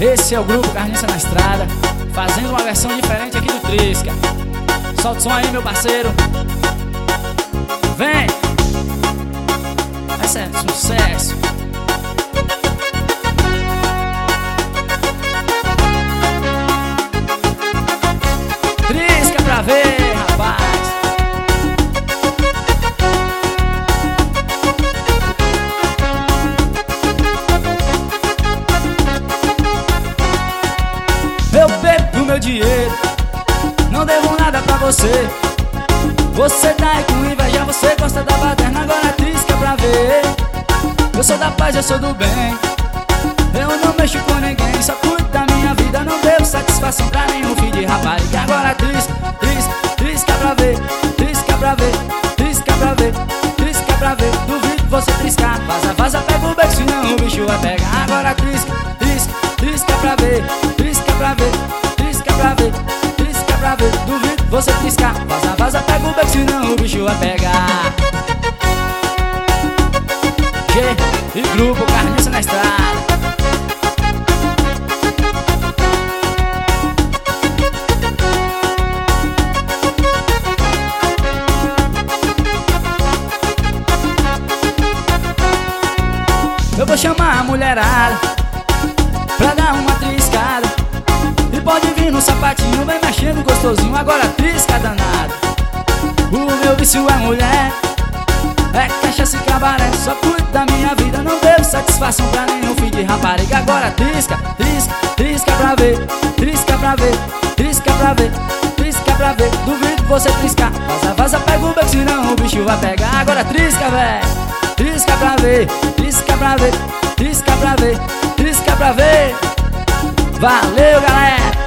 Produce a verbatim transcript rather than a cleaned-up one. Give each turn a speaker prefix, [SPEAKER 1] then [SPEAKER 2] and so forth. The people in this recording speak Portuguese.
[SPEAKER 1] Esse é o grupo Carniça na Estrada, fazendo uma versão diferente aqui do Trisca. Solta o som aí, meu parceiro. Vem! Esse é sucesso. Trisca pra ver, rapaz. Eu bebo meu dinheiro, não devo nada pra você. Você tá aí com inveja, você gosta da baderna, agora trisca pra ver. Eu sou da paz, eu sou do bem, eu não mexo com ninguém, só cuido da minha vida, não devo satisfação pra nenhum filho de rapariga. Agora trisca, trisca, trisca pra ver, trisca pra ver, trisca pra ver, trisca pra ver. Duvido você triscar, vaza, vaza, pega o beijo, senão o bicho vai pegar. Agora trisca, trisca, trisca pra ver, trisca pra ver, trisca pra ver, trisca pra ver. Duvido você triscar, vaza, vaza, pega o beco, senão o bicho vai pegar. G e grupo Carniça na Estrada. Eu vou chamar a mulherada pra dar uma triscada, e pode vir no sapatinho, vem mexendo gostosinho. Agora trisca danada. O meu vício é mulher, é cachaça e cabaré, só cuido da minha vida, não devo satisfação pra nenhum filho de rapariga. Agora trisca, trisca, trisca pra ver, trisca pra ver, trisca pra ver, trisca pra ver. Duvido você triscar, vaza, vaza, pega o beco, senão o bicho vai pegar. Agora trisca, véi, trisca pra ver, trisca pra ver, trisca pra ver, trisca pra ver. Valeu, galera!